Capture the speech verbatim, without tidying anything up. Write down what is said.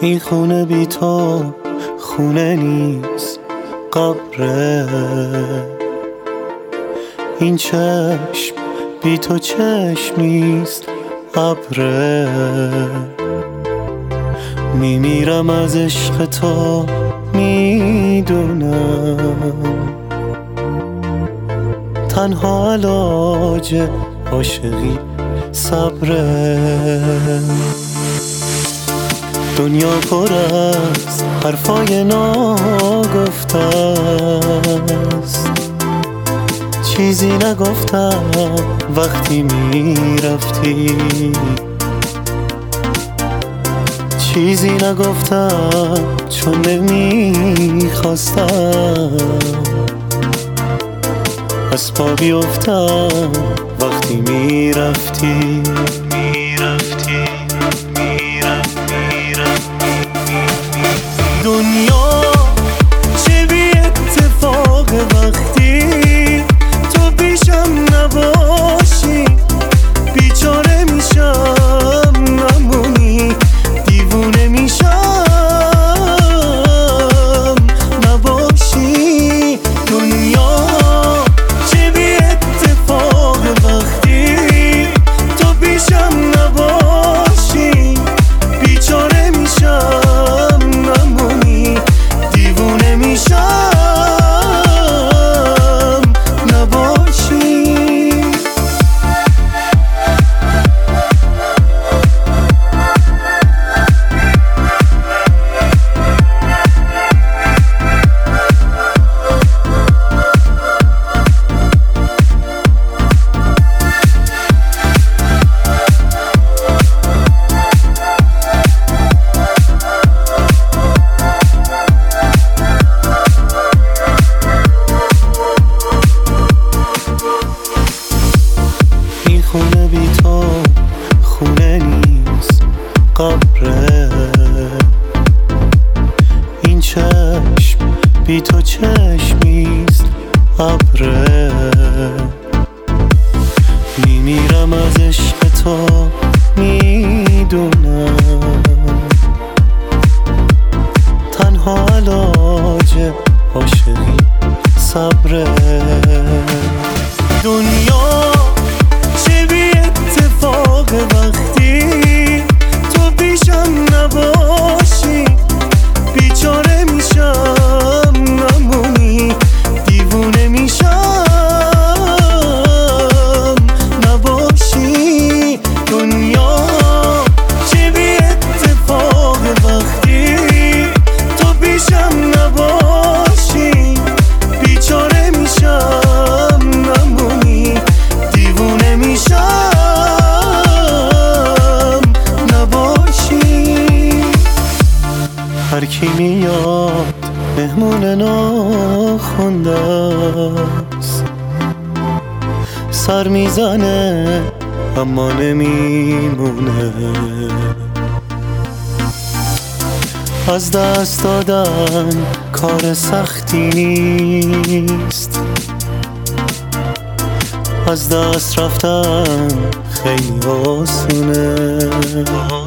این خونه بی تو خونه نیست، قبره. این چشم بی تو چشم نیست، ابره. میمیرم از عشق تو، میدونم تنها علاج عاشقی صبره. دنیا پر از حرفای ناگفته است، چیزی نگفتم وقتی میرفتی، چیزی نگفتم چون نمیخواستم از پا بیفتم وقتی میرفتی. میرفتی دنیا چه بی اتفاق وقتی تو پیشم نباشی، بیچاره میشم نمونی، دیوونه میشم نباشی. دنیا چه بی اتفاق وقتی تو پیشم نباشی، بیچاره میشم خونه بی تو خونه نیست، قبره. این چشم بی تو چشم نیست، ابره. میمیرم از عشق تو، میدونم تنها علاج عاشقی صبره. دنیا چه بی اتفاق وقتی تو پیشم نباشی، بیچاره میشم نمونی، دیوونه میشم نباشی. دنیا چه بی اتفاق وقتی تو پیشم نباشی، بیچاره میشم نمونی، دیوونه میشم نباشی. هر کی میاد مهمون ناخونده است، سر میزنه اما نمیمونه. از دست دادن کار سختی نیست، از دست رفتن خیلی آسونه.